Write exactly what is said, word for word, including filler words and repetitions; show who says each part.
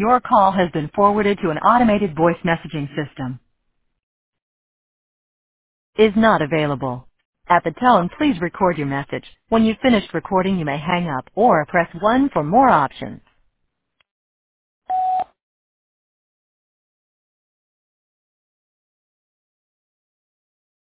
Speaker 1: Your call has been forwarded to an automated voice messaging system. Is not available. At the tone, please record your message. When you've finished recording, you may hang up or press one for more options.